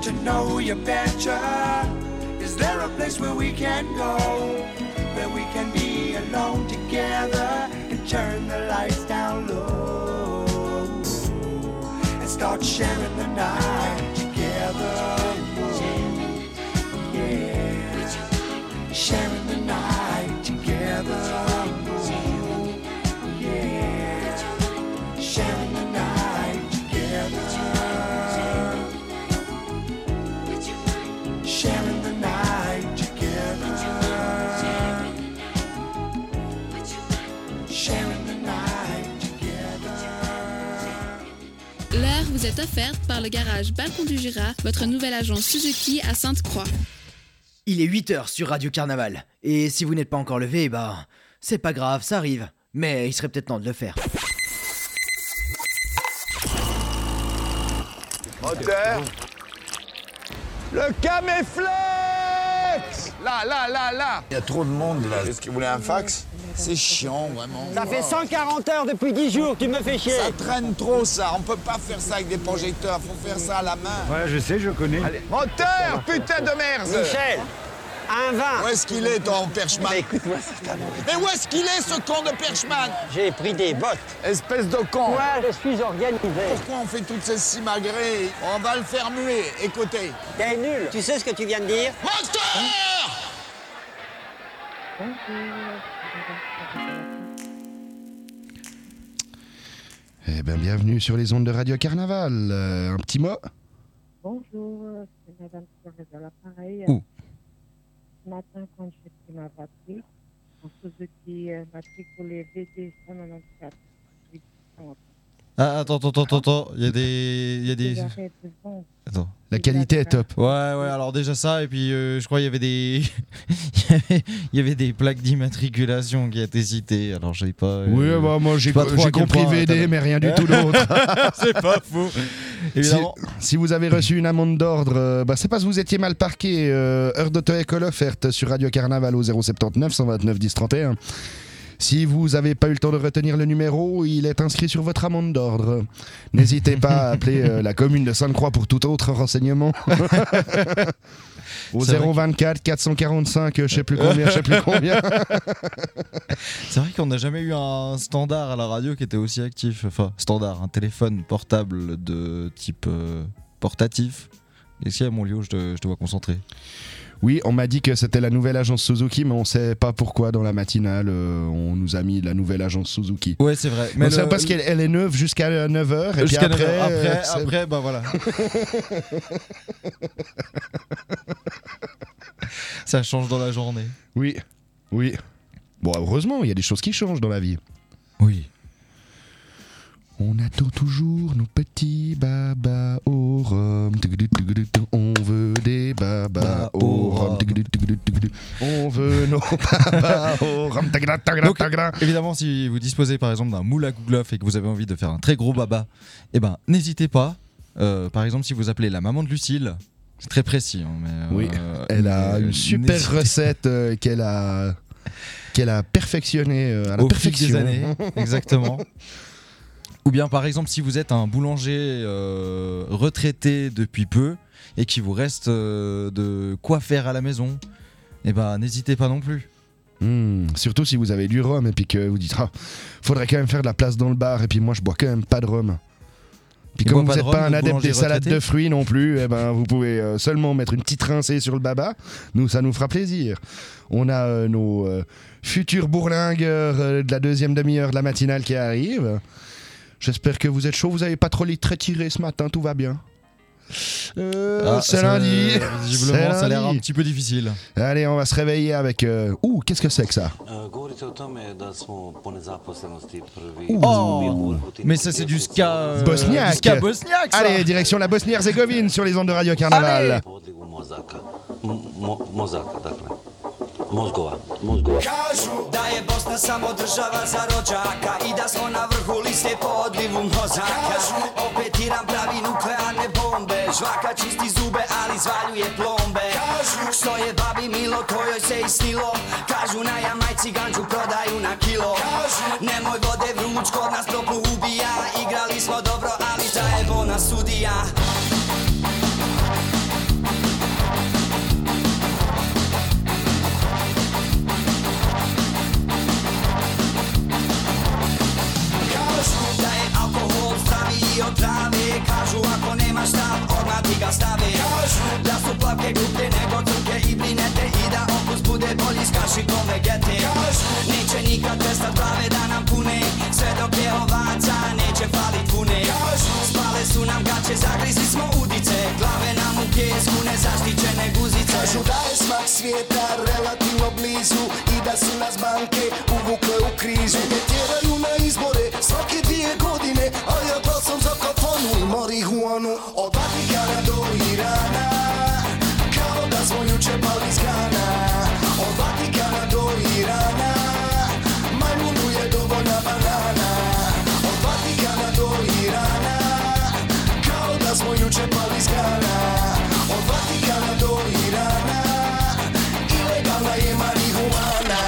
to know you better. Is there a place where we can go, where we can be alone together and turn the lights down low and start sharing the night together? Yeah, sharing the night together. Yeah, sharing the night together. Sharing the night together. Sharing the night together. L'heure vous est offerte par le garage Balcon du Jura, votre nouvelle agence Suzuki à Sainte-Croix. Il est 8h sur Radio Carnaval. Et si vous n'êtes pas encore levé, bah, c'est pas grave, ça arrive. Mais il serait peut-être temps de le faire. Moteur. Le caméflex. Là. Il y a trop de monde là. Est-ce que vous voulez un fax? C'est chiant vraiment. Ça fait 140 heures depuis 10 jours, tu me fais chier. Ça traîne trop ça. On peut pas faire ça avec des projecteurs. Faut faire ça à la main. Ouais, je sais, je connais. Allez. Moteur, putain de merde. Michel, un vin. Où est-ce qu'il est ton Perchman? Mais écoute-moi, c'est ta Mais où est-ce qu'il est ce con de Perchman? J'ai pris des bottes. Espèce de con. Moi, je suis organisé. Pourquoi on fait toutes ces simagrées? On va le faire muer. Écoutez. T'es nul. Tu sais ce que tu viens de dire? Moteur! Eh bien, bienvenue sur les ondes de Radio Carnaval. Un petit mot? Bonjour, c'est Madame Thérèse à l'appareil. Où? Ce matin, quand j'ai pris ma batterie, en Suzuki matriculé VD 194. Ah, attends. Il y a des... Attends. La qualité est top. Ouais, alors déjà ça, et puis je crois qu'il y avait des... il y avait des plaques d'immatriculation qui étaient citées, alors j'ai pas... Oui, bah, moi j'ai compris VD, mais rien du tout d'autre. C'est pas faux. Évidemment. Si vous avez reçu une amende d'ordre, c'est parce que vous étiez mal parqué. Heure d'auto-école offerte sur Radio Carnaval au 079 129 10 31. Si vous n'avez pas eu le temps de retenir le numéro, il est inscrit sur votre amende d'ordre. N'hésitez pas à appeler la commune de Sainte-Croix pour tout autre renseignement. Au 024 445, je sais plus combien. C'est vrai qu'on n'a jamais eu un standard à la radio qui était aussi actif. Enfin, standard, un téléphone portable de type portatif. Est-ce qu'il y a mon lieu, je te vois concentré? Oui, on m'a dit que c'était la nouvelle agence Suzuki, mais on sait pas pourquoi dans la matinale, on nous a mis la nouvelle agence Suzuki. Ouais, c'est vrai. Mais c'est parce qu'elle est neuve jusqu'à 9h, et puis après, bah voilà. Ça change dans la journée. Oui. Bon, heureusement, il y a des choses qui changent dans la vie. Oui. On attend toujours nos petits babas au rhum. On veut des babas au rhum. On veut nos babas au rhum. Donc, évidemment, si vous disposez par exemple d'un moule à gouglof et que vous avez envie de faire un très gros baba, n'hésitez pas. Par exemple, si vous appelez la maman de Lucille, c'est très précis. Oui, elle a une super recette qu'elle a perfectionnée à la perfection. Fil des années, exactement. Ou bien par exemple si vous êtes un boulanger retraité depuis peu et qu'il vous reste de quoi faire à la maison, n'hésitez pas non plus. Surtout si vous avez du rhum et puis que vous dites faudrait quand même faire de la place dans le bar, et puis moi je bois quand même pas de rhum. Puis comme vous n'êtes pas un adepte des salades de fruits non plus, vous pouvez seulement mettre une petite rincée sur le baba. Nous, ça nous fera plaisir. On a nos futurs bourlingueurs de la deuxième demi-heure de la matinale qui arrivent. J'espère que vous êtes chaud, vous n'avez pas trop les traits tirés ce matin, tout va bien. C'est lundi. Visiblement, ça a l'air un petit peu difficile. Allez, on va se réveiller avec... qu'est-ce que c'est que ça? Mais ça, c'est du ska... bosniaque. Ska bosniaque, ça. Allez, direction la Bosnie-Herzégovine sur les ondes de Radio Carnaval. Mozgova. Kažu da je Bosna samo država za rođaka i da smo na vrhu liste po odlivu mozaka. Kažu opet Iran pravi nuklearne bombe, žvaka čisti zube ali zvaljuje plombe. Kažu što je babi milo to joj se i snilo, kažu na Jamajci ganđu prodaju na kilo. Kažu nemoj vode vruć kod nas toplu ubija, igrali smo dobro ali zajebo nas sudija. ako nema štab, odmah ti ga stave. Da su plavke grublje nego crke i brinete i da okus bude bolji s kašikom vegete. Neće nikad prestat glave da nam pune, sve dok je ovaca neće falit pune. Spale su nam gaće, zagrizi smo udice, glave nam u pjesku, nezaštićene guzice. Kažu da je smak svijeta relativno blizu i da su nas banke uvukle u krizu. Ne tjeraju na izbore svake 2 godine, a ja glasam za kafanu i marihuanu. Od Vatikana do Irana, kao da smo juče pali iz Gana. Od Vatikana do Irana, majmunu je dovoljna banana. Od Vatikana do Irana, kao da smo juče pali iz Gana. Od Vatikana do Irana, ilegalna je marihuana.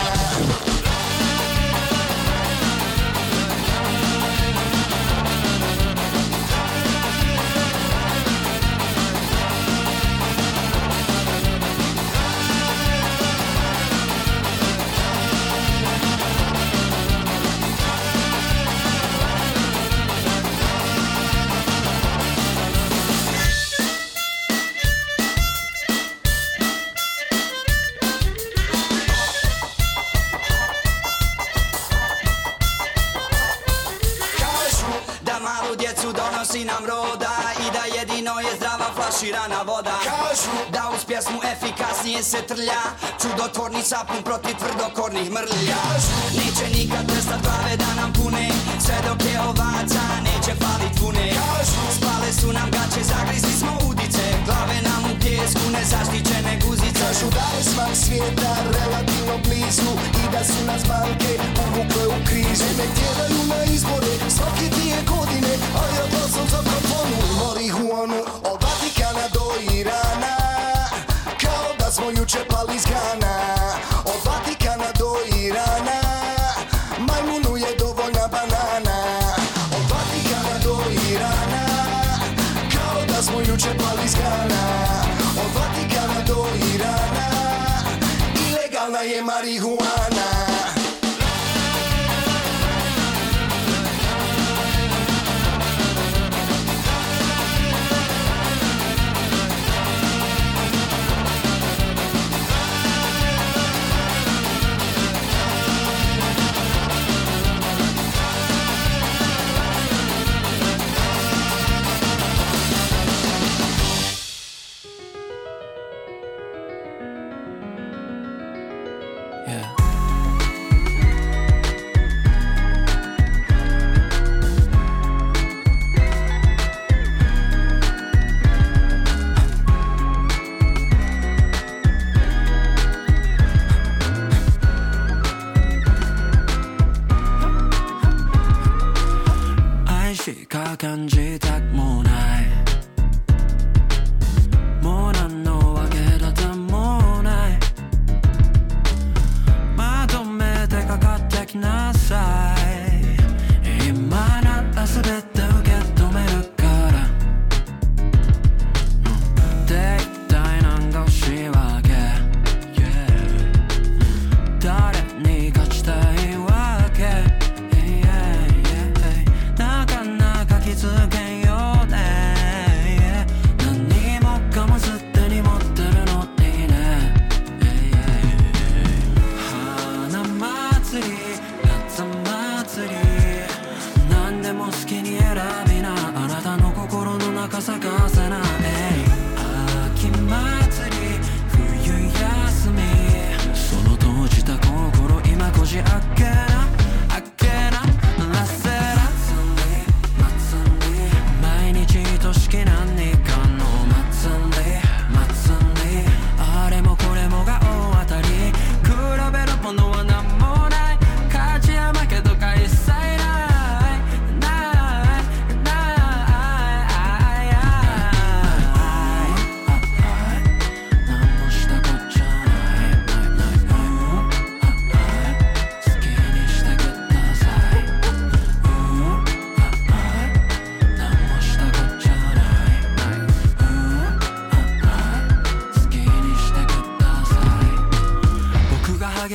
Donosi nam roda i da jedino je zdrava flaširana voda. Kažu da uz pjesmu efikasnije se trlja, čudotvorni sapun protiv tvrdokornih mrlja. Neće nikad prestat glave da nam pune, sve dok je ovaca neće falit pune. Spale su nam gaće, zagrizi smo udice, glave nam u pjesku, nezaštićene guzice. Kažu da je smak svijeta relativno blizu i da su nas banke uvukle u krizu. Ne tjeraju na izbore svake 2 godine, a ja glasam za kafanu i marihuanu. Od Vatikana do Irana, kao da smo juče pali iz Gana. Od Vatikana do Irana, majmunu je dovoljna banana. Od Vatikana do Irana, kao da smo juče pali iz Gana. Od Vatikana do Irana, ilegalna je marihuana.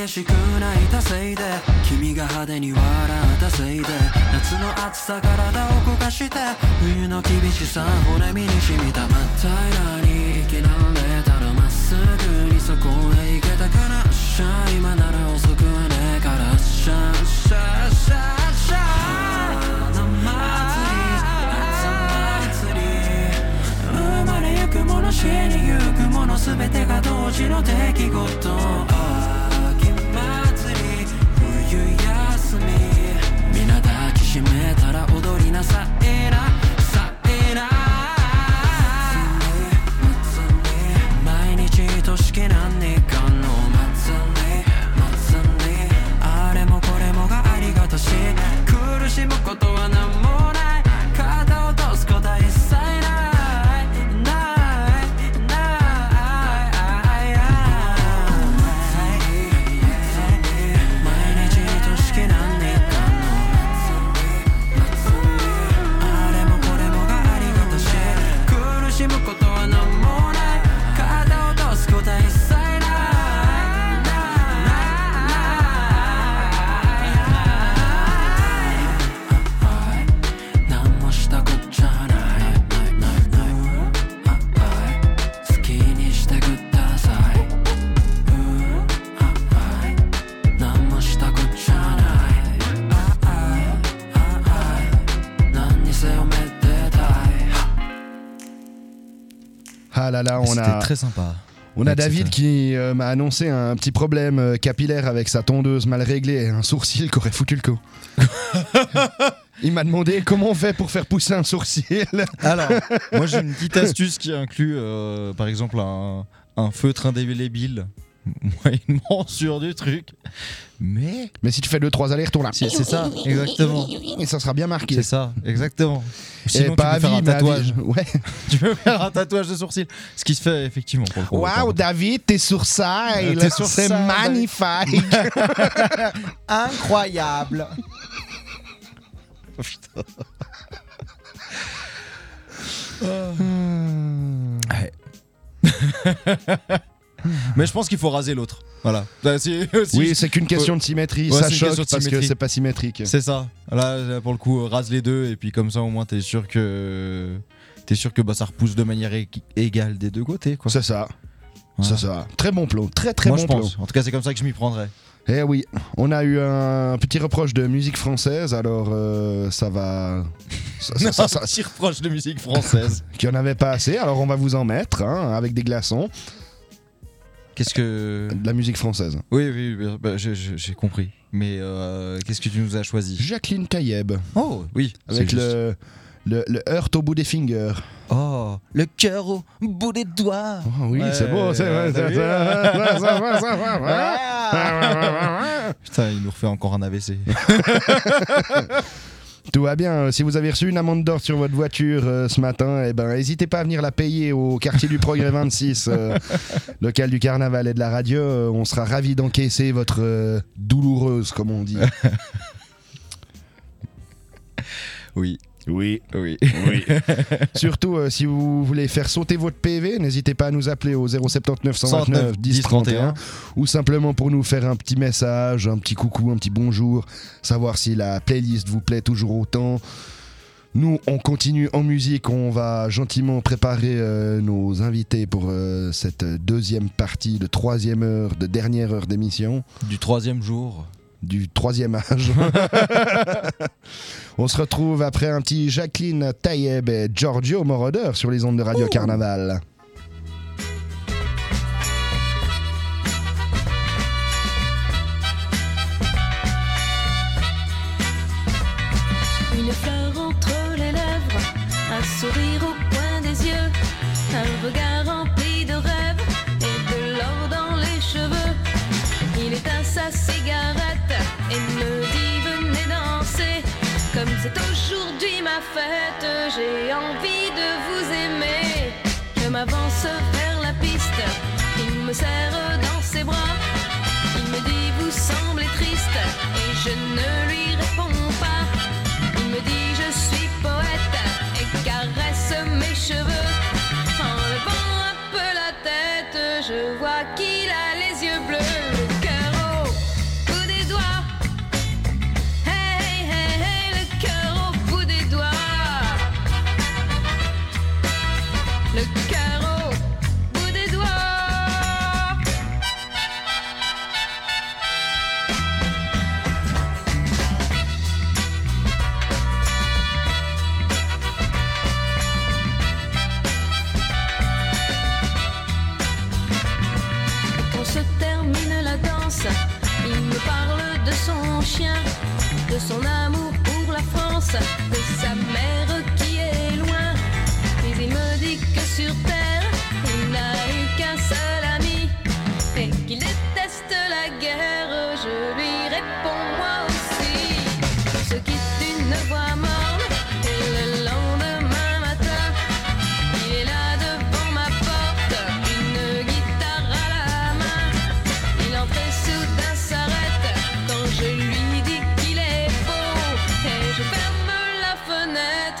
激しく泣いたせいで君が派手に笑ったせいで夏の暑さ体を動かして冬の厳しさ骨身に染みた真っ平らに息なんでたらまっすぐにそこへ行けたからしゃ今なら遅くはねえからしゃしゃしゃしゃ夏祭り生まれゆくもの死にゆくもの全てが同時の出来事秋祭り冬休みみんな抱きしめたら踊りなさえなさえな毎日としき何かの祭りあれもこれもがありがたし苦しむことは何もない肩を落とすことは一切ない毎日としき何かのあれもこれもがありがたし苦しむことは何もない肩を落とすことは一切 Ah là là, C'était très sympa. On a David qui m'a annoncé un petit problème capillaire avec sa tondeuse mal réglée, un sourcil qui aurait foutu le coup. Il m'a demandé comment on fait pour faire pousser un sourcil. Alors, moi j'ai une petite astuce qui inclut par exemple un feutre indélébile moyennement sûr du truc. Mais si tu fais 2-3 allers-retours là. C'est ça, exactement. Et ça sera bien marqué. C'est ça, exactement. Sinon, pas tu peux faire un tatouage. Ouais. Tu peux faire un tatouage de sourcil. Ce qui se fait effectivement. Waouh, David, tes sourcils, c'est magnifique. Incroyable. Oh, putain. Ouais. Mais je pense qu'il faut raser l'autre. Voilà. Oui, c'est qu'une question de symétrie. Ça choque parce que c'est pas symétrique. C'est ça. Là, pour le coup, rase les deux et puis comme ça, au moins, t'es sûr que bah, ça repousse de manière égale des deux côtés. Quoi. C'est ça. Voilà. C'est ça. Très bon plan. Très moi, bon je plan. pense. En tout cas, c'est comme ça que je m'y prendrais. Eh oui, on a eu un petit reproche de musique française, alors ça va... Un petit reproche de musique française. Qu'il n'y en avait pas assez, alors on va vous en mettre, hein, avec des glaçons. Qu'est-ce que... De la musique française. Oui, bah, j'ai compris. Mais qu'est-ce que tu nous as choisi? Jacqueline Taïeb. Oh, oui. Avec le heurt au bout des fingers. Oh, le cœur au bout des doigts. Oh, oui, ouais, c'est beau, c'est vrai. Putain, il nous refait encore un AVC. Tout va bien. Si vous avez reçu une amende d'or sur votre voiture ce matin, eh ben, n'hésitez pas à venir la payer au quartier du Progrès 26, local du Carnaval et de la radio. On sera ravis d'encaisser votre douloureuse, comme on dit. Oui. Oui. Surtout, si vous voulez faire sauter votre PV, n'hésitez pas à nous appeler au 079 129 10 31 ou simplement pour nous faire un petit message, un petit coucou, un petit bonjour, savoir si la playlist vous plaît toujours autant. Nous, on continue en musique, on va gentiment préparer nos invités pour cette deuxième partie de troisième heure, de dernière heure d'émission. Du troisième jour. Du troisième âge. On se retrouve après un petit Jacqueline Taïeb et Giorgio Moroder sur les ondes de Radio Carnaval. Une fleur entre les lèvres, un sourire au coin des yeux, un regard rempli de rêves et de l'or dans les cheveux. Il éteint sa cigarette et me dit venez danser. Comme c'est aujourd'hui ma fête, j'ai envie de vous aimer. Je m'avance vers la piste, il me serre dans ses bras. Il me dit vous semblez triste et je ne lui réponds pas. Il me dit je suis poète et caresse mes cheveux. En levant un peu la tête, je vois qu'il a les yeux bleus. Le cœur au chien, de son amour pour la France, de sa mère qui est loin. Mais il me dit que sur terre, il n'a eu qu'un seul ami et qu'il déteste la guerre. Je lui réponds moi aussi. On se quitte une voix morne et le lendemain matin, il est là devant ma porte, une guitare à la main. Il entre et soudain s'arrête quand je lui dis qu'il est beau et je ferme la fenêtre.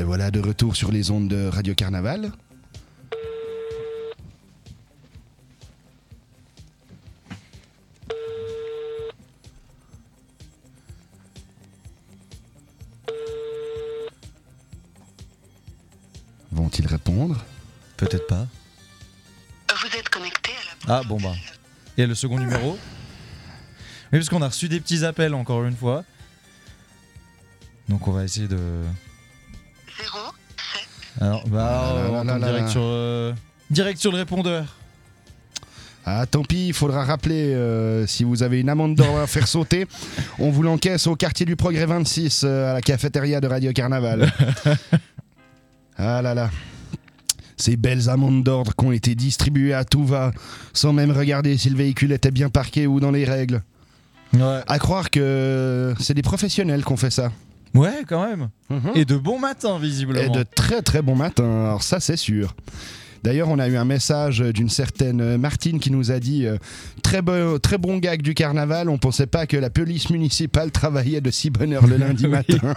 Et voilà, de retour sur les ondes de Radio Carnaval. Vont-ils répondre? Peut-être pas. Vous êtes connecté à la... Ah bon bah. Et le second numéro? Oui, parce qu'on a reçu des petits appels encore une fois. Donc on va essayer de... 0, 7... Alors, on tombe direct sur le répondeur. Ah, tant pis, il faudra rappeler, si vous avez une amende d'or à faire sauter, on vous l'encaisse au quartier du Progrès 26, à la cafétéria de Radio Carnaval. Ah là là. Ces belles amendes d'ordre qui ont été distribuées à tout va, sans même regarder si le véhicule était bien parqué ou dans les règles. Ouais. À croire que c'est des professionnels qui ont fait ça. Ouais, quand même. Et de bon matin, visiblement. Et de très très bon matin, alors ça c'est sûr. D'ailleurs, on a eu un message d'une certaine Martine qui nous a dit très bon gag du carnaval, on pensait pas que la police municipale travaillait de si bonne heure le lundi matin.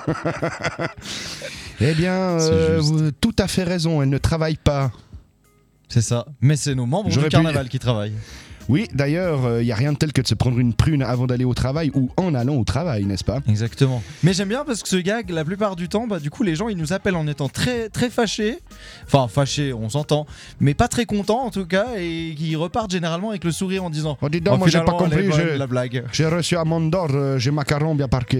Eh bien, vous avez tout à fait raison, elle ne travaille pas. C'est ça, mais c'est nos membres du carnaval qui travaillent. Oui, d'ailleurs, il n'y a rien de tel que de se prendre une prune avant d'aller au travail ou en allant au travail, n'est-ce pas? Exactement. Mais j'aime bien parce que ce gag, la plupart du temps, du coup, les gens, ils nous appellent en étant très, très fâchés. Enfin, fâchés, on s'entend, mais pas très contents en tout cas, et qui repartent généralement avec le sourire en disant « Oh, dis donc, moi j'ai pas compris, la blague. J'ai reçu amende d'ordre, j'ai macaron bien parqué. »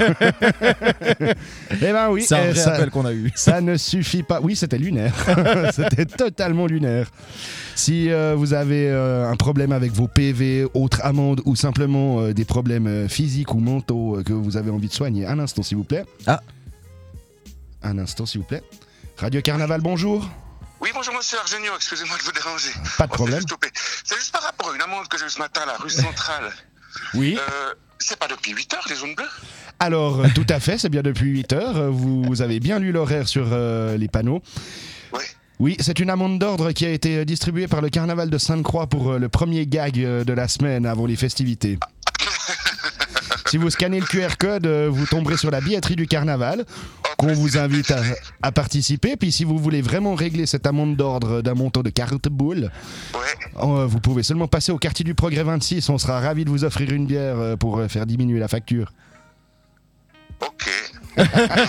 Eh ben oui, c'est un vrai appel qu'on a eu. Ça ne suffit pas. Oui, c'était lunaire. C'était totalement lunaire. Si vous avez un problème avec vos PV, autres amendes ou simplement des problèmes physiques ou mentaux que vous avez envie de soigner, un instant s'il vous plaît. Ah. Un instant s'il vous plaît. Radio Carnaval, bonjour. Oui, bonjour monsieur Argenio, excusez-moi de vous déranger. Pas de problème. C'est juste par rapport à une amende que j'ai eu ce matin à la rue Centrale. Oui. C'est pas depuis 8 heures les zones bleues? Alors, tout à fait, c'est bien depuis 8 heures. Vous avez bien lu l'horaire sur les panneaux. Oui. Oui, c'est une amende d'ordre qui a été distribuée par le carnaval de Sainte-Croix pour le premier gag de la semaine avant les festivités. Si vous scannez le QR code, vous tomberez sur la billetterie du carnaval, qu'on vous invite à participer. Puis si vous voulez vraiment régler cette amende d'ordre d'un montant de 40 boules, vous pouvez seulement passer au quartier du Progrès 26. On sera ravis de vous offrir une bière pour faire diminuer la facture. Ok. ouais,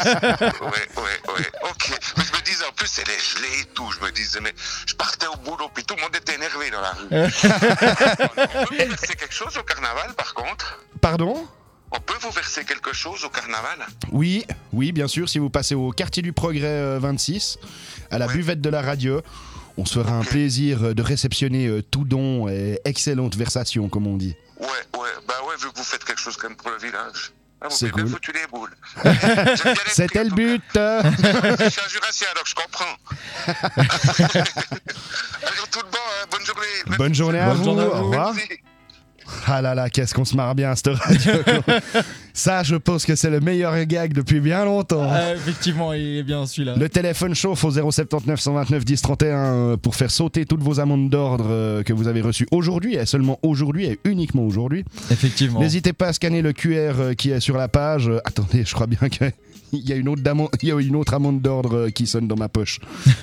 ok. Mais je me disais, en plus, c'est les gelées et tout. Je me disais, mais je partais au boulot, puis tout le monde était énervé dans la rue. On peut vous verser quelque chose au carnaval, par contre? Pardon? On peut vous verser quelque chose au carnaval? Oui, bien sûr, si vous passez au quartier du Progrès 26, à la buvette de la radio, on se fera un plaisir de réceptionner tout don et excellente versation, comme on dit. Ouais, vu que vous faites quelque chose quand même pour le village. Ah, vous c'est cool. Bien foutu les boules. C'était le but. Je suis un jurassien, donc je comprends. Alors, tout bon, bonne journée. Bonne journée à vous. Au revoir. Ah là là, qu'est-ce qu'on se marre bien à cette radio. Ça, je pense que c'est le meilleur gag depuis bien longtemps. Effectivement, il est bien celui-là. Le téléphone chauffe au 079 129 10 31 pour faire sauter toutes vos amendes d'ordre que vous avez reçues aujourd'hui, et seulement aujourd'hui et uniquement aujourd'hui. Effectivement. N'hésitez pas à scanner le QR qui est sur la page. Attendez, je crois bien qu'il y a une autre amende d'ordre qui sonne dans ma poche.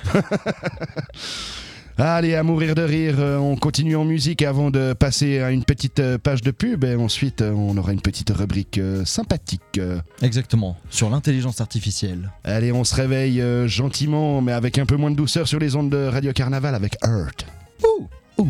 Allez, à mourir de rire, on continue en musique avant de passer à une petite page de pub et ensuite on aura une petite rubrique sympathique. Exactement, sur l'intelligence artificielle. Allez, on se réveille gentiment mais avec un peu moins de douceur sur les ondes de Radio Carnaval avec Hurt. Ouh.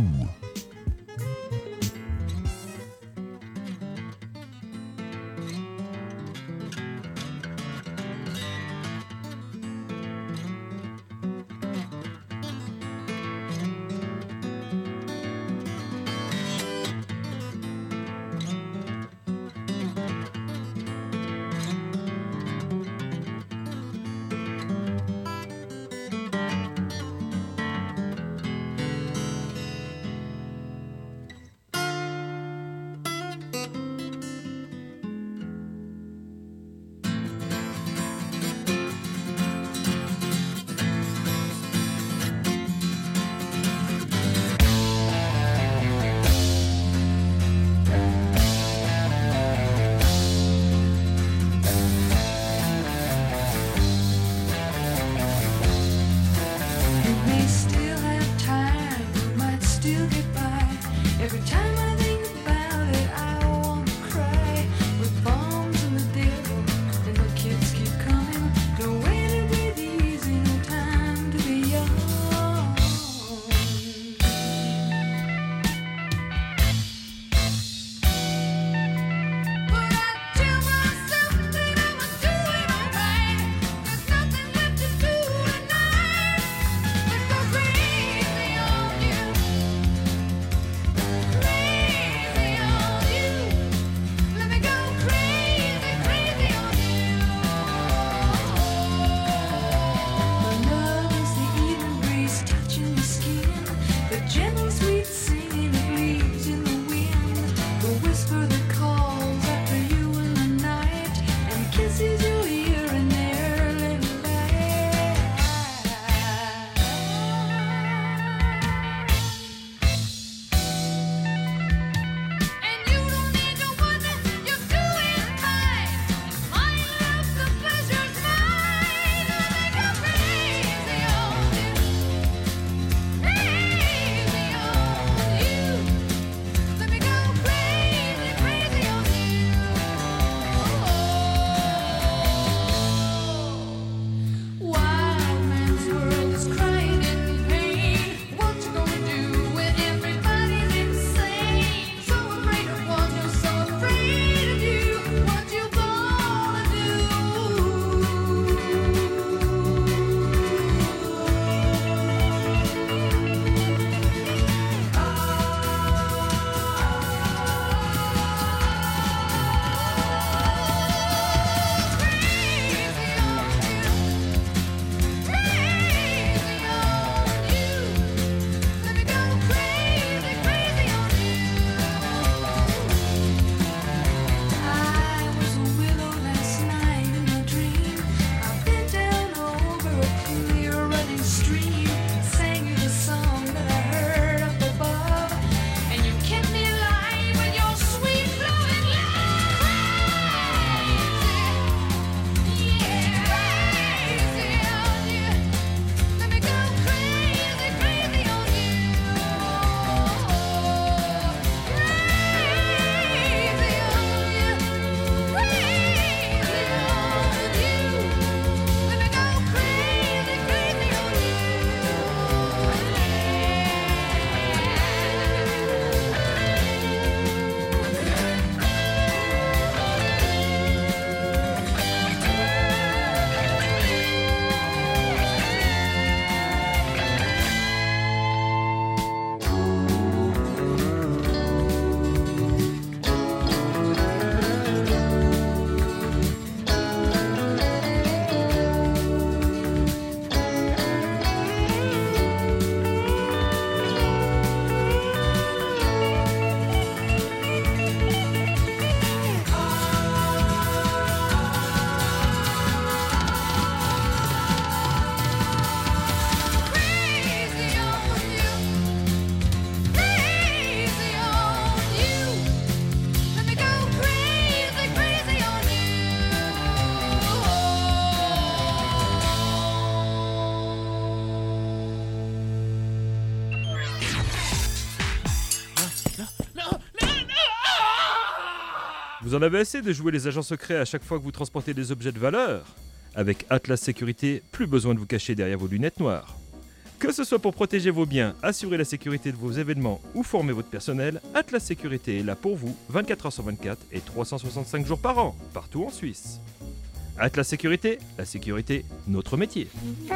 Vous en avez assez de jouer les agents secrets à chaque fois que vous transportez des objets de valeur? Avec Atlas Sécurité, plus besoin de vous cacher derrière vos lunettes noires. Que ce soit pour protéger vos biens, assurer la sécurité de vos événements ou former votre personnel, Atlas Sécurité est là pour vous 24h sur 24 et 365 jours par an, partout en Suisse. Atlas Sécurité, la sécurité, notre métier.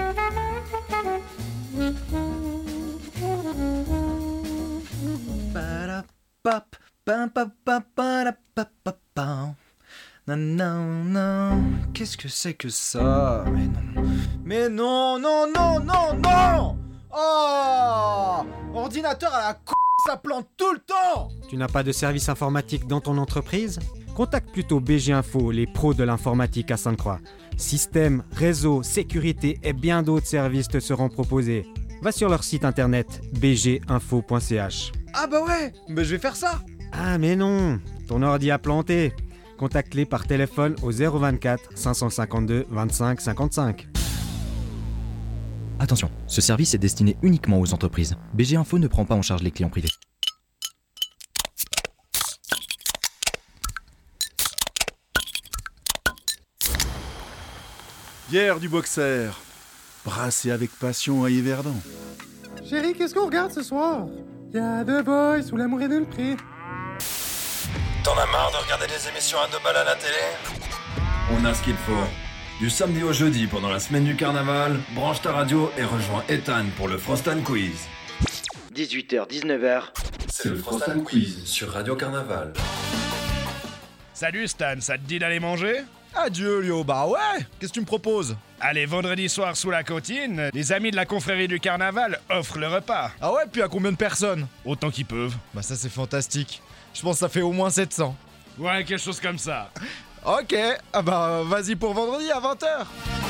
Non, qu'est-ce que c'est que ça? Mais non, non, non, non, non! Oh! Ordinateur à la ça plante tout le temps! Tu n'as pas de service informatique dans ton entreprise? Contacte plutôt BG Info, les pros de l'informatique à Sainte-Croix. Système, réseau, sécurité et bien d'autres services te seront proposés. Va sur leur site internet bginfo.ch. Ah bah ouais, mais je vais faire ça! Ah mais non, ton ordi a planté. Contacte-les par téléphone au 024 552 25 55. Attention, ce service est destiné uniquement aux entreprises. BG Info ne prend pas en charge les clients privés. Bière du boxer, brassé avec passion à Yverdon. Chérie, qu'est-ce qu'on regarde ce soir? Y'a The Voice ou L'amour est nul prix. T'en as marre de regarder des émissions à 2 balles à la télé? On a ce qu'il faut. Du samedi au jeudi pendant la semaine du carnaval, branche ta radio et rejoins Ethan pour le Frostan Quiz. 18h, 19h. C'est le Frostan Quiz sur Radio Carnaval. Salut Stan, ça te dit d'aller manger? Adieu Lio, bah ouais, qu'est-ce que tu me proposes? Allez, vendredi soir sous la cantine, les amis de la confrérie du carnaval offrent le repas. Ah ouais, puis à combien de personnes? Autant qu'ils peuvent. Bah ça c'est fantastique. Je pense que ça fait au moins 700. Ouais, quelque chose comme ça. Ok, ah bah vas-y pour vendredi à 20h.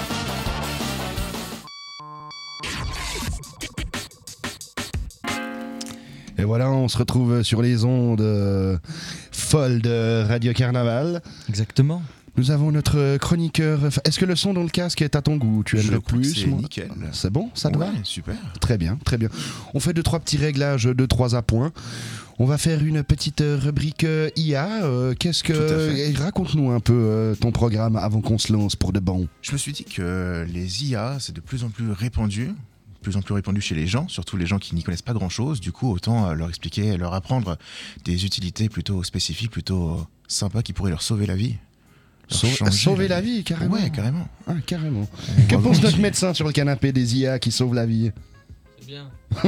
Et voilà, on se retrouve sur les ondes folles de Radio Carnaval. Exactement. Nous avons notre chroniqueur. Est-ce que le son dans le casque est à ton goût? Tu aimes le plus? C'est nickel. C'est bon, ça te va? Ouais, super. Très bien, très bien. On fait 2-3 petits réglages, 2-3 appoints. On va faire une petite rubrique IA. Qu'est-ce que raconte-nous un peu ton programme avant qu'on se lance pour de bon. Je me suis dit que les IA, c'est de plus en plus répandu chez les gens, surtout les gens qui n'y connaissent pas grand-chose. Du coup, autant leur expliquer, leur apprendre des utilités plutôt spécifiques, plutôt sympas qui pourraient leur sauver la vie. Sauver la vie, carrément. Ouais, carrément. Ah, carrément. Que pense notre médecin sur le canapé des IA qui sauvent la vie? C'est bien.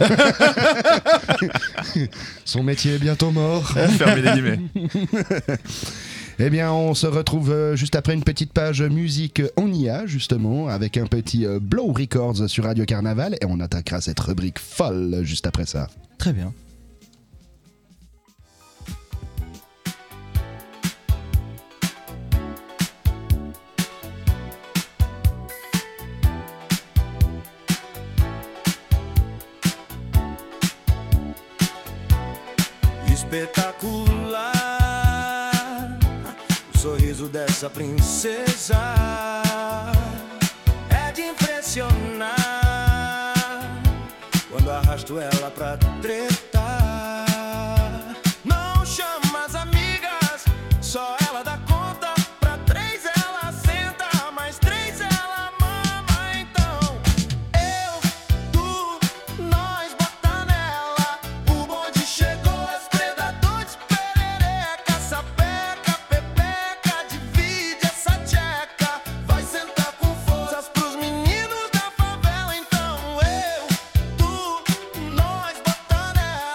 Son métier est bientôt mort. Fermez les guillemets. Eh bien, on se retrouve juste après une petite page musique en IA, justement, avec un petit Blow Records sur Radio Carnaval, et on attaquera cette rubrique folle juste après ça. Très bien. Espetacular, o sorriso dessa princesa é de impressionar. Quando arrasto ela pra tretar, não chama as amigas, só ela dá conta. Pra 3 ela senta, mais 3 ela mama. Então eu, tu, nós bota nela. O bonde chegou. Nós bota nela.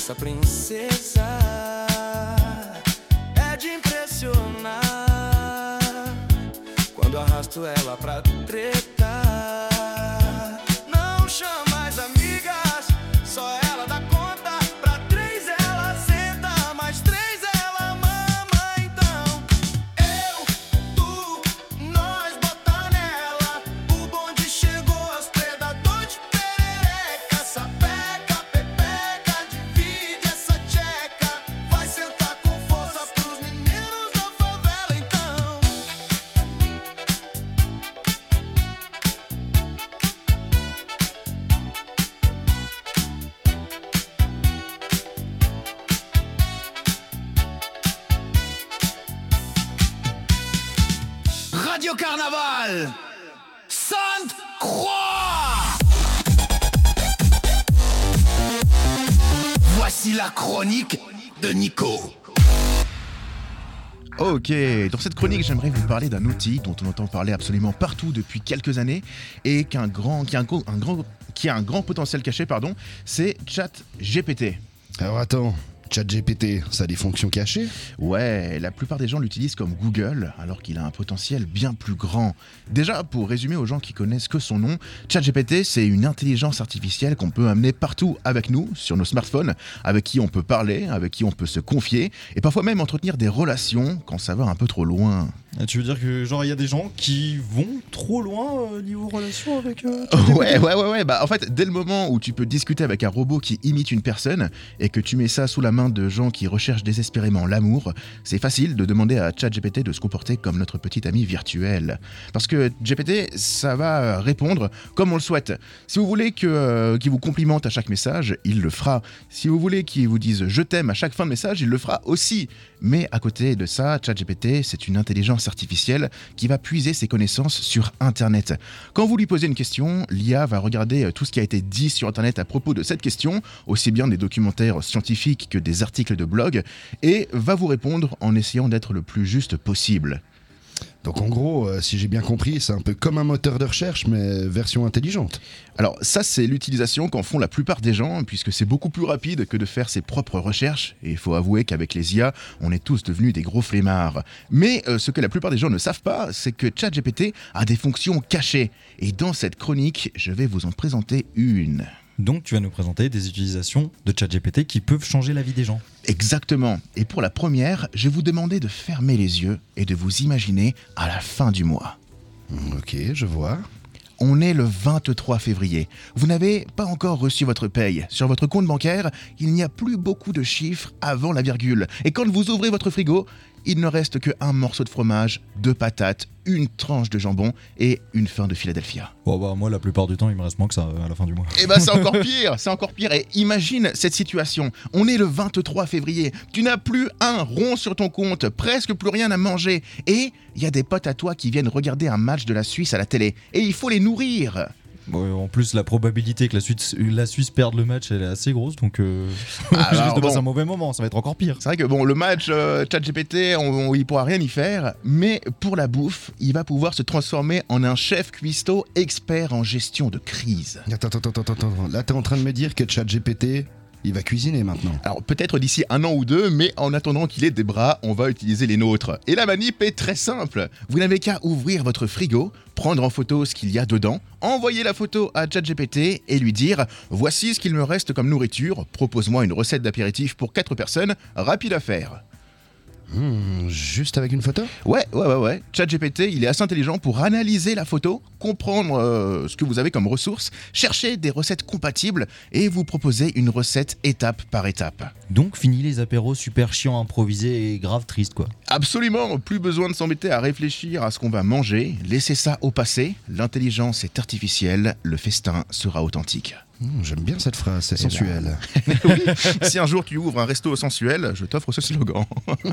Essa princesa é de impressionar. Quando arrasto ela pra treta, não chama as amigas, só ela dá conta. Pra 3 ela senta, mais 3 ela mama. Então eu, tu, nós bota nela. O bonde chegou, as predador de perereca. Sapeca, pepeca, divide essa tcheca. Vai sentar com força pros meninos da favela. Então Radio Carnaval, Sainte-Croix. Voici la chronique de Nico. Ok, dans cette chronique, j'aimerais vous parler d'un outil dont on entend parler absolument partout depuis quelques années et qui a un grand potentiel caché, c'est ChatGPT. Alors attends, ChatGPT, ça a des fonctions cachées ? Ouais, la plupart des gens l'utilisent comme Google, alors qu'il a un potentiel bien plus grand. Déjà, pour résumer aux gens qui connaissent que son nom, ChatGPT, c'est une intelligence artificielle qu'on peut amener partout avec nous, sur nos smartphones, avec qui on peut parler, avec qui on peut se confier, et parfois même entretenir des relations quand ça va un peu trop loin. Tu veux dire que genre il y a des gens qui vont trop loin niveau relation avec Ouais. Bah en fait, dès le moment où tu peux discuter avec un robot qui imite une personne et que tu mets ça sous la main de gens qui recherchent désespérément l'amour, c'est facile de demander à ChatGPT de se comporter comme notre petit ami virtuel. Parce que GPT, ça va répondre comme on le souhaite. Si vous voulez qu'il vous complimente à chaque message, il le fera. Si vous voulez qu'il vous dise je t'aime à chaque fin de message, il le fera aussi. Mais à côté de ça, ChatGPT, c'est une intelligence artificielle qui va puiser ses connaissances sur Internet. Quand vous lui posez une question, l'IA va regarder tout ce qui a été dit sur Internet à propos de cette question, aussi bien des documentaires scientifiques que des articles de blog, et va vous répondre en essayant d'être le plus juste possible. Donc en gros, si j'ai bien compris, c'est un peu comme un moteur de recherche, mais version intelligente. Alors ça, c'est l'utilisation qu'en font la plupart des gens, puisque c'est beaucoup plus rapide que de faire ses propres recherches. Et il faut avouer qu'avec les IA, on est tous devenus des gros flemmards. Mais ce que la plupart des gens ne savent pas, c'est que ChatGPT a des fonctions cachées. Et dans cette chronique, je vais vous en présenter une. Donc tu vas nous présenter des utilisations de ChatGPT qui peuvent changer la vie des gens. Exactement. Et pour la première, je vais vous demander de fermer les yeux et de vous imaginer à la fin du mois. Ok, je vois. On est le 23 février. Vous n'avez pas encore reçu votre paye. Sur votre compte bancaire, il n'y a plus beaucoup de chiffres avant la virgule. Et quand vous ouvrez votre frigo, il ne reste qu'un morceau de fromage, 2 patates, une tranche de jambon et une fin de Philadelphia. Oh bah moi, la plupart du temps, il me reste moins que ça à la fin du mois. Eh bah c'est encore pire. Et imagine cette situation. On est le 23 février. Tu n'as plus un rond sur ton compte, presque plus rien à manger. Et il y a des potes à toi qui viennent regarder un match de la Suisse à la télé. Et il faut les nourrir. En plus, la probabilité que la Suisse perde le match, elle est assez grosse, donc je risque de passer un mauvais moment, ça va être encore pire. C'est vrai que le match ChatGPT, il pourra rien y faire, mais pour la bouffe, il va pouvoir se transformer en un chef cuistot expert en gestion de crise. Attends, là t'es en train de me dire que ChatGPT, il va cuisiner maintenant. Alors peut-être d'ici 1 an ou 2, mais en attendant qu'il ait des bras, on va utiliser les nôtres. Et la manip est très simple. Vous n'avez qu'à ouvrir votre frigo, prendre en photo ce qu'il y a dedans, envoyer la photo à ChatGPT et lui dire « Voici ce qu'il me reste comme nourriture, propose-moi une recette d'apéritif pour 4 personnes, rapide à faire ». Juste avec une photo ? Ouais. ChatGPT, il est assez intelligent pour analyser la photo, comprendre ce que vous avez comme ressources, chercher des recettes compatibles et vous proposer une recette étape par étape. Donc fini les apéros super chiants, improvisés et grave tristes quoi. Absolument, plus besoin de s'embêter à réfléchir à ce qu'on va manger, laissez ça au passé, l'intelligence est artificielle, le festin sera authentique. J'aime bien cette phrase, c'est sensuel. Oui, si un jour tu ouvres un resto sensuel, je t'offre ce slogan.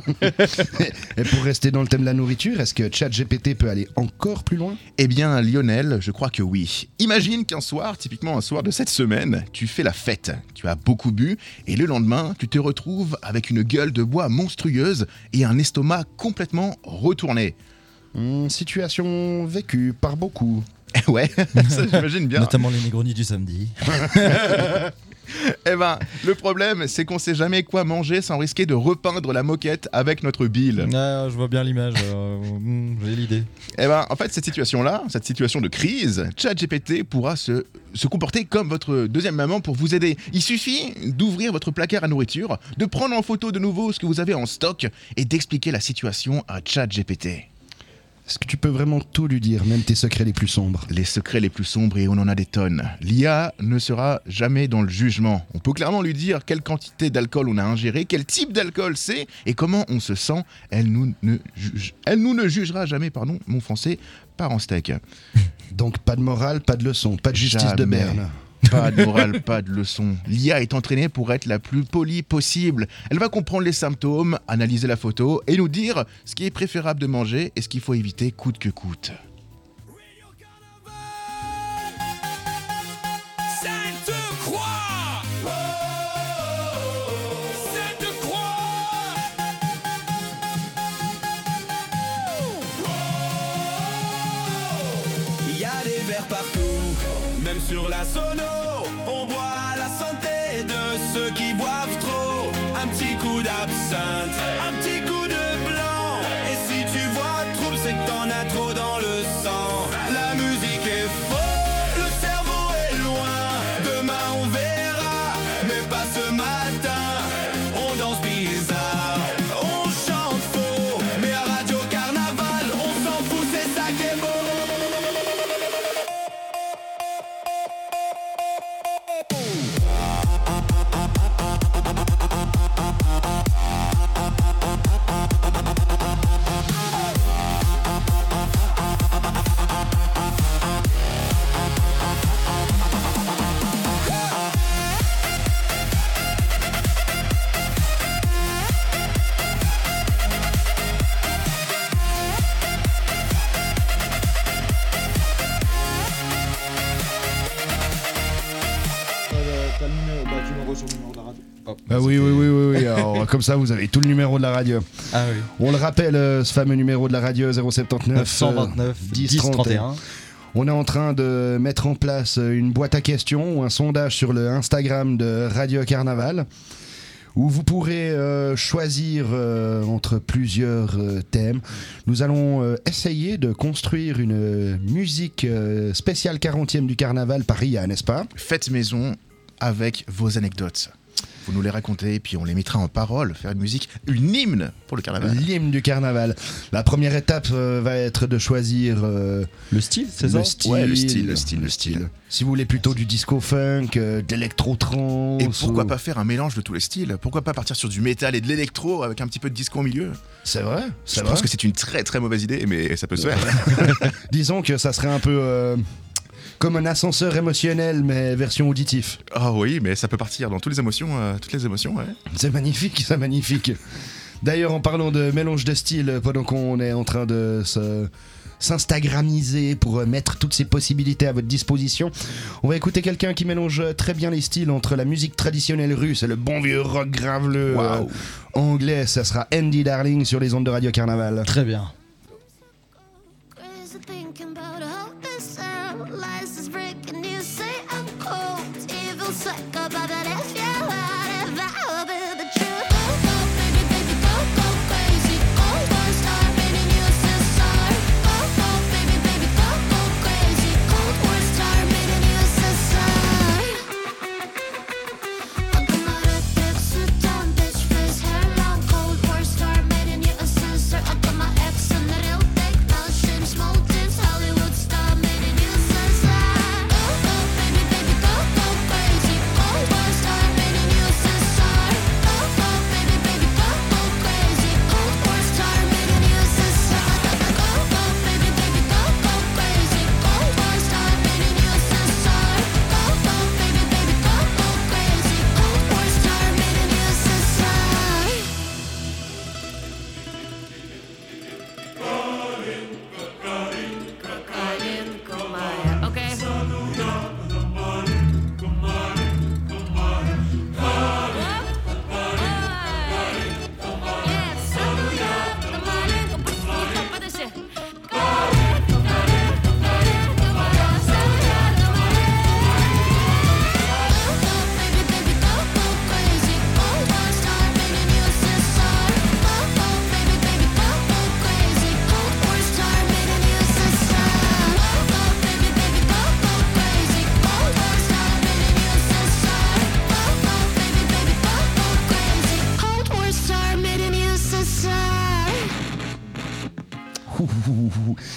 Et pour rester dans le thème de la nourriture, est-ce que ChatGPT peut aller encore plus loin ? Eh bien, Lionel, je crois que oui. Imagine qu'un soir, typiquement un soir de cette semaine, tu fais la fête, tu as beaucoup bu, et le lendemain, tu te retrouves avec une gueule de bois monstrueuse et un estomac complètement retourné. Situation vécue par beaucoup. Ouais, ça j'imagine bien. Notamment les Negronis du samedi. Eh ben, le problème, c'est qu'on sait jamais quoi manger sans risquer de repeindre la moquette avec notre bile. Ah, je vois bien l'image, j'ai l'idée. Eh ben, en fait, cette situation-là, cette situation de crise, ChatGPT pourra se comporter comme votre deuxième maman pour vous aider. Il suffit d'ouvrir votre placard à nourriture, de prendre en photo de nouveau ce que vous avez en stock et d'expliquer la situation à ChatGPT. Est-ce que tu peux vraiment tout lui dire, même tes secrets les plus sombres? Les secrets les plus sombres, et on en a des tonnes. L'IA ne sera jamais dans le jugement. On peut clairement lui dire quelle quantité d'alcool on a ingéré, quel type d'alcool c'est, et comment on se sent. Elle nous ne jugera jamais, mon français part en steak. Donc pas de morale, pas de leçon, pas de justice jamais. De Berne. Pas de morale, pas de leçon. L'IA est entraînée pour être la plus polie possible. Elle va comprendre les symptômes, analyser la photo et nous dire ce qui est préférable de manger et ce qu'il faut éviter coûte que coûte. Il y a des verres partout. Même sur la sono, on boit la santé de ceux qui boivent trop. Un petit coup d'absinthe, un petit coup de blanc. Et si tu vois trouble, c'est que t'en as trop dans le sang. La musique est folle, le cerveau est loin. Demain on verra, mais pas ce matin. On danse bizarre, on chante faux. Mais à Radio Carnaval, on s'en fout, c'est ça qui est beau. Oui. Alors, comme ça, vous avez tout le numéro de la radio. Ah oui. On le rappelle, ce fameux numéro de la radio 079 929 10 31. On est en train de mettre en place une boîte à questions ou un sondage sur le Instagram de Radio Carnaval où vous pourrez choisir entre plusieurs thèmes. Nous allons essayer de construire une musique spéciale 40e du Carnaval par IA, n'est-ce pas? Faites maison avec vos anecdotes. Vous nous les racontez et puis on les mettra en parole, faire une musique, une hymne pour le carnaval. L'hymne du carnaval. La première étape va être de choisir le style, c'est ça? Le style. Si vous voulez plutôt du disco funk, d'électro-trance. Et pourquoi pas faire un mélange de tous les styles? Pourquoi pas partir sur du métal et de l'électro avec un petit peu de disco au milieu? C'est vrai. Je pense que c'est une très très mauvaise idée, mais ça peut se faire. Disons que ça serait un peu comme un ascenseur émotionnel, mais version auditif. Ah oui, mais ça peut partir dans toutes les émotions, ouais. C'est magnifique. D'ailleurs, en parlant de mélange de styles, pendant qu'on est en train de s'instagramiser pour mettre toutes ces possibilités à votre disposition, on va écouter quelqu'un qui mélange très bien les styles entre la musique traditionnelle russe et le bon vieux rock graveleux anglais. Ça sera Andy Darling sur les ondes de Radio Carnaval. Très bien. Hollywood star,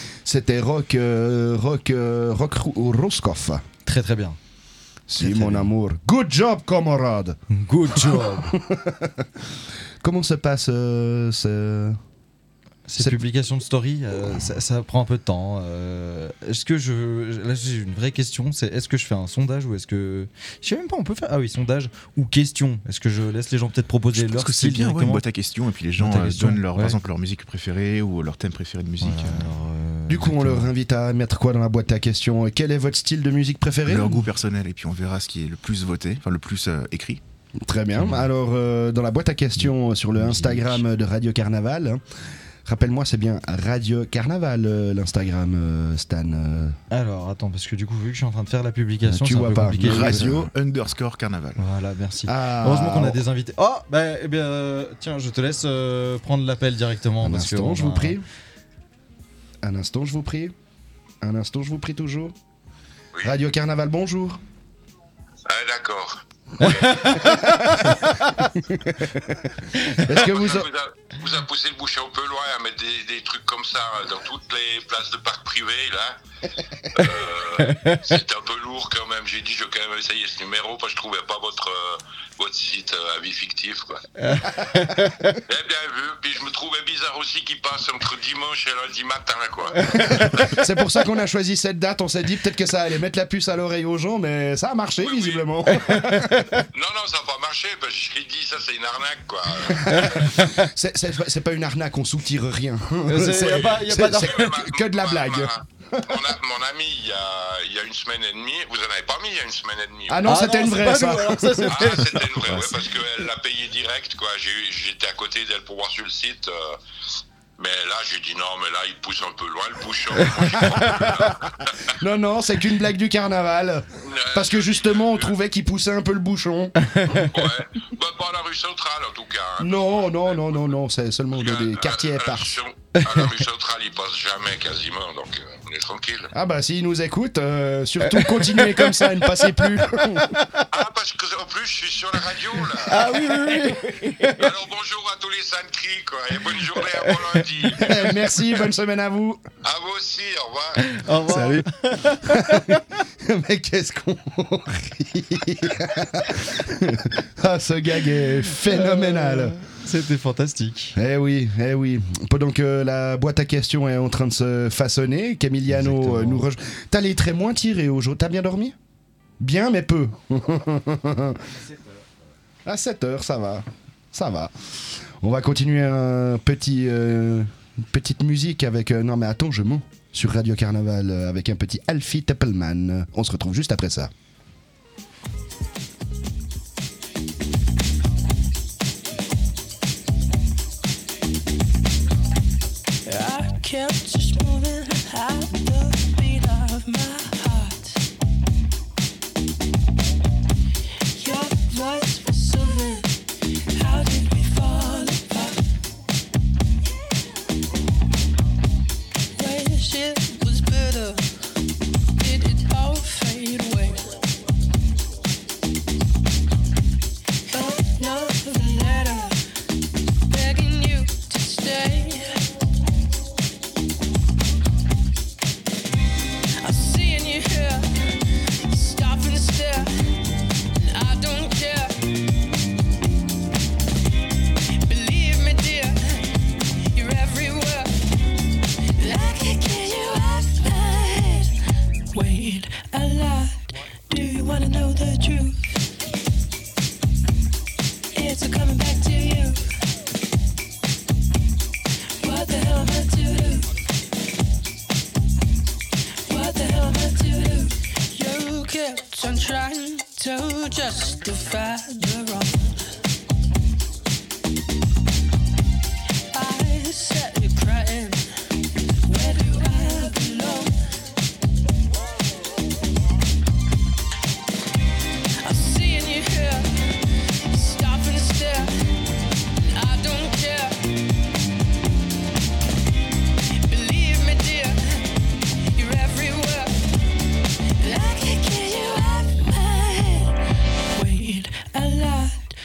C'était Rock Roscoff. Très très bien. Si mon amour. Good job, camarade. Good job. Comment se passe Ces publications de story, ça prend un peu de temps. Est-ce que là j'ai une vraie question, est-ce que je fais un sondage ou est-ce que je sais même pas, on peut faire sondage ou question. Est-ce que je laisse les gens peut-être proposer leur style style directement, une boîte à questions et puis les gens donnent par exemple leur musique préférée ou leur thème préféré de musique. Du coup, on leur invite à mettre quoi dans la boîte à questions? Quel est votre style de musique préféré? Leur goût personnel et puis on verra ce qui est le plus voté, enfin le plus écrit. Très bien. Alors dans la boîte à questions sur le Instagram de Radio Carnaval. Rappelle-moi, c'est bien Radio Carnaval, l'Instagram, Stan. Alors, attends, parce que du coup, vu que je suis en train de faire la publication, tu c'est vois un peu pas. compliqué. Radio_Carnaval. Voilà, merci. Ah. Heureusement qu'on a des invités. Oh, eh bien, tiens, je te laisse prendre l'appel directement. Un instant, je vous prie. Un instant, je vous prie. Un instant, je vous prie toujours. Oui. Radio Carnaval, bonjour. Ah, d'accord. Est-ce que vous a poussé le bouchon un peu loin à mettre des trucs comme ça dans toutes les places de parcs privés là. C'est un peu lourd quand même. J'ai dit je vais quand même essayer ce numéro parce que je trouvais pas votre site à vie fictif quoi. J'ai bien vu. Puis je me trouvais bizarre aussi qu'il passe entre dimanche et lundi matin quoi. C'est pour ça qu'on a choisi cette date. On s'est dit peut-être que ça allait mettre la puce à l'oreille aux gens, mais ça a marché visiblement. Non, ça n'a pas marché, parce que j'ai dit ça c'est une arnaque quoi. C'est pas une arnaque, on soutire rien. C'est que de la blague. Mon ami, il y a une semaine et demie, vous en avez pas mis il y a une semaine et demie. Ah non, c'était une vraie ça. C'était une vraie, ouais, parce qu'elle l'a payé direct quoi. J'étais à côté d'elle pour voir sur le site. Mais là, j'ai dit non, mais là, il pousse un peu loin le bouchon. Non, c'est qu'une blague du carnaval. Parce que justement, on trouvait qu'il poussait un peu le bouchon. Ouais, pas à la rue centrale en tout cas. Hein. Non, c'est seulement des quartiers éparses. À la rue centrale, il passe jamais quasiment, donc on est tranquille. Ah bah s'il nous écoute, surtout continuez comme ça, ne passez plus. Ah parce qu'en plus je suis sur la radio là. Ah oui. Alors bonjour à tous les Saint-Cris quoi, et bonne journée à bon lundi. Merci, bonne semaine à vous. À vous aussi, au revoir. Au revoir. Salut. Mais qu'est-ce qu'on rit. Ah ce gag est phénoménal. C'était fantastique. Eh oui. Pendant que la boîte à questions est en train de se façonner, Camiliano nous rejoint. T'as les traits moins tirés aujourd'hui. T'as bien dormi? Bien, mais peu. À 7h, ça va. On va continuer petite musique avec... non mais attends, je mens. Sur Radio Carnaval avec un petit Alfie Teppelman. On se retrouve juste après ça. Kept just moving at the beat of my heart. Your voice was soothing. How did we fall apart? Wish it was better. Did it all fade away? Another letter begging you to stay. Wait a lot. Do you wanna know the truth? It's a coming back to you. What the hell am I to do? What the hell am I to do? You kept on trying to justify the wrong. I said you're crying. Where do I belong? Wait a lot.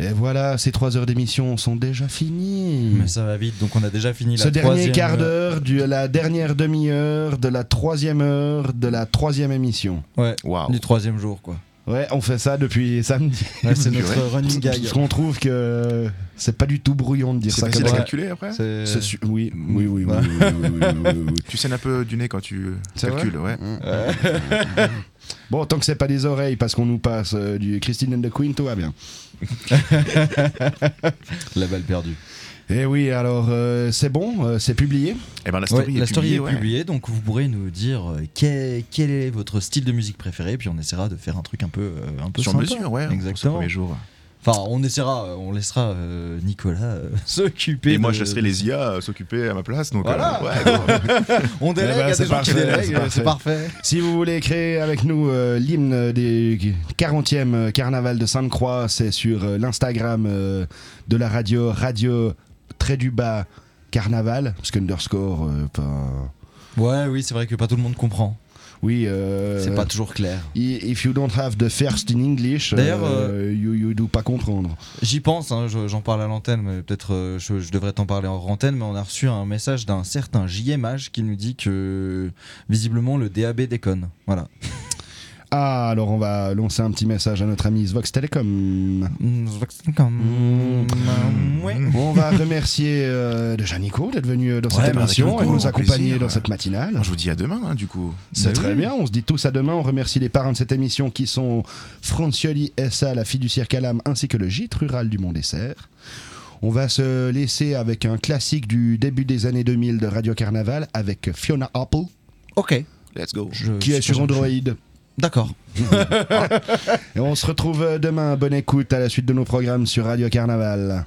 Et voilà, ces 3 heures d'émission sont déjà finies. Mais ça va vite, donc on a déjà fini ce dernier quart d'heure, la dernière demi-heure de la 3e heure de la 3e émission. Ouais, du 3e jour quoi. Ouais, on fait ça depuis samedi. Ouais, c'est notre running gag. Parce qu'on trouve que c'est pas du tout brouillon de dire ça. C'est facile à calculer après. Oui. Tu saignes un peu du nez quand tu calcules, ouais. Bon, tant que c'est pas des oreilles, parce qu'on nous passe du Christine and the Queen, tout va bien. La balle perdue. Eh oui, alors c'est bon, c'est publié. Eh ben la story est publiée, donc vous pourrez nous dire quel est votre style de musique préféré, puis on essaiera de faire un truc un peu sur sympa. mesure, ouais. Exactement. Premier jour. Enfin, on laissera Nicolas s'occuper. Et moi, je laisserai les IA s'occuper à ma place. Donc, voilà. On délègue à des gens qui délèguent, c'est parfait. Si vous voulez créer avec nous l'hymne des 40e carnaval de Sainte-Croix, c'est sur l'Instagram de la radio _carnaval, parce qu'underscore, pas... Ouais, oui, c'est vrai que pas tout le monde comprend. Oui, c'est pas toujours clair. If you don't have the first in English, you do pas comprendre. J'y pense, hein, j'en parle à l'antenne, mais peut-être je devrais t'en parler en antenne, mais on a reçu un message d'un certain JMH qui nous dit que visiblement le DAB déconne. Voilà. Ah, alors on va lancer un petit message à notre ami Vox Telecom. Ouais. On va remercier déjà Nico d'être venu dans cette émission et de nous accompagner dans cette matinale. Je vous dis à demain, hein, du coup. C'est très bien, on se dit tous à demain. On remercie les parrains de cette émission qui sont Francioli S.A., la fille du cirque à l'âme, ainsi que le gîte rural du Mont-Dessert. On va se laisser avec un classique du début des années 2000 de Radio Carnaval avec Fiona Apple. Ok. Let's go. Qui est sur Android. D'accord. Et on se retrouve demain. Bonne écoute à la suite de nos programmes sur Radio Carnaval.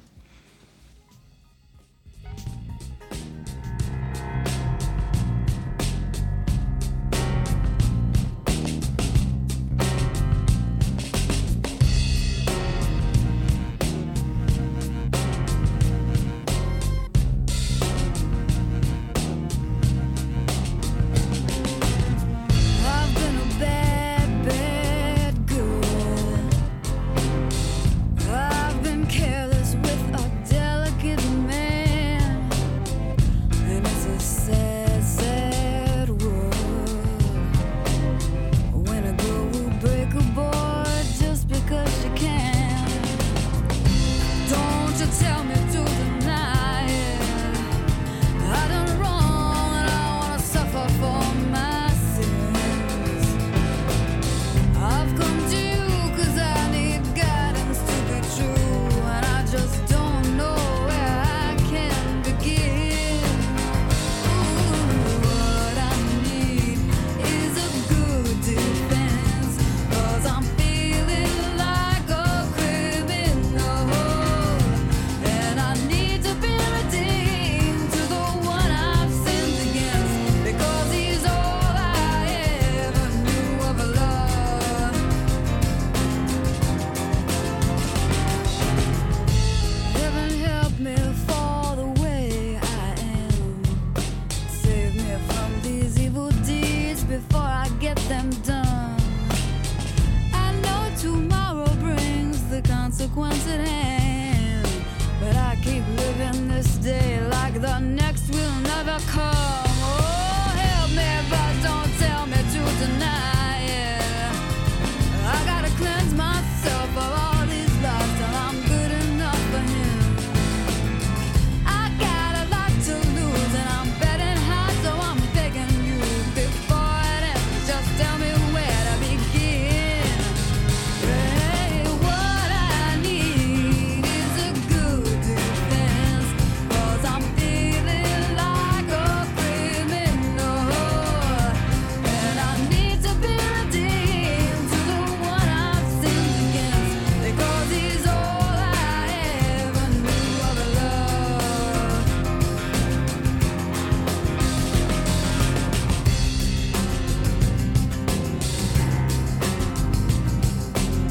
Consequence at hand, but I keep living this day like the next will never come.